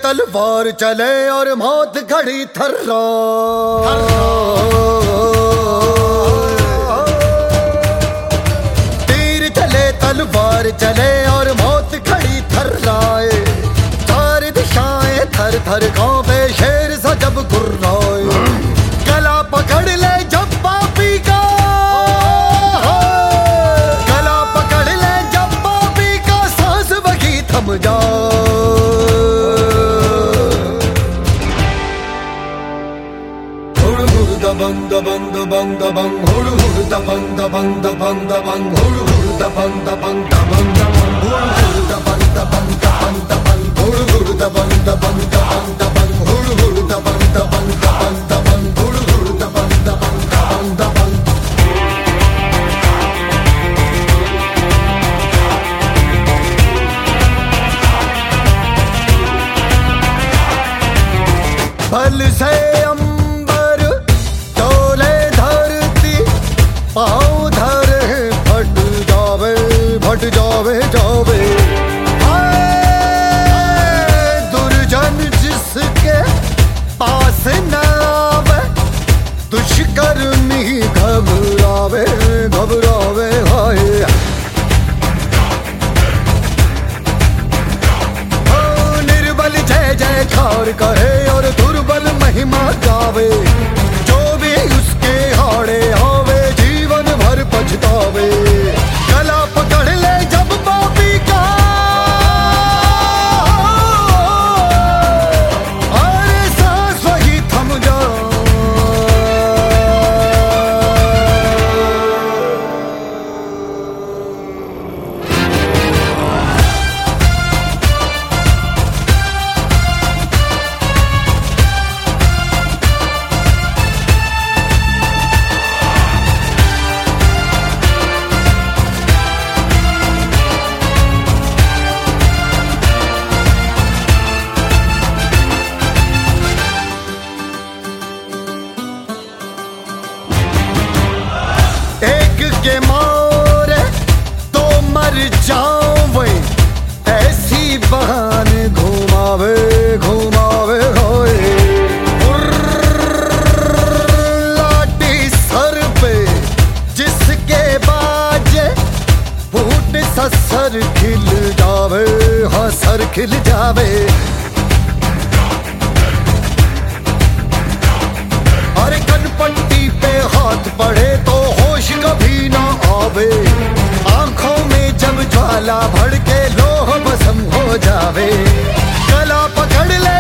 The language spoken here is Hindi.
तलवार चले और मौत खड़ी थर्रा। तीर चले तलवार चले और मौत खड़ी थर्राए। चार दिशाएं थर थर कांपे शेर सा जब गुर्राए। गला पकड़ ले जब पापी का, गला पकड़ ले जब पापी का, सांस वही थम जाए। Bang da bang da bang da bang, huru huru da bang da bang da bang da bang, huru huru da bang da bang da bang da bang, huru huru da bang da bang da bang da bang, huru huru da bang da bang da bang da bang, huru huru da bang da bang da bang da bang, huru huru da bang da bang da bang da bang। बल से पाँव धरे फट जावे फट जावे जावे। दुर्जन जिसके पास न आवे, दुष्कर्मी घबरावे घबरावे हाय। निर्बल जय जयकार करे और दुर्बल महिमा गावे। जो भी उसके हाड़े आवे पछतावे। गला पकड़ ले जब पापी का, अरे सांस वही थम जाए। के मारे तो मर जावे, ऐसी बहाने घुमावे घुमावे होए। लाठी सर पे जिसके बाजे, फूट सा सर खिल जावे, हाँ सर खिल जावे। अरे कनपट्टी पे हाथ पड़े तो होश कभी ना आवे। आंखों में जब ज्वाला भड़के लोह भस्म हो जावे। गला पकड़ ले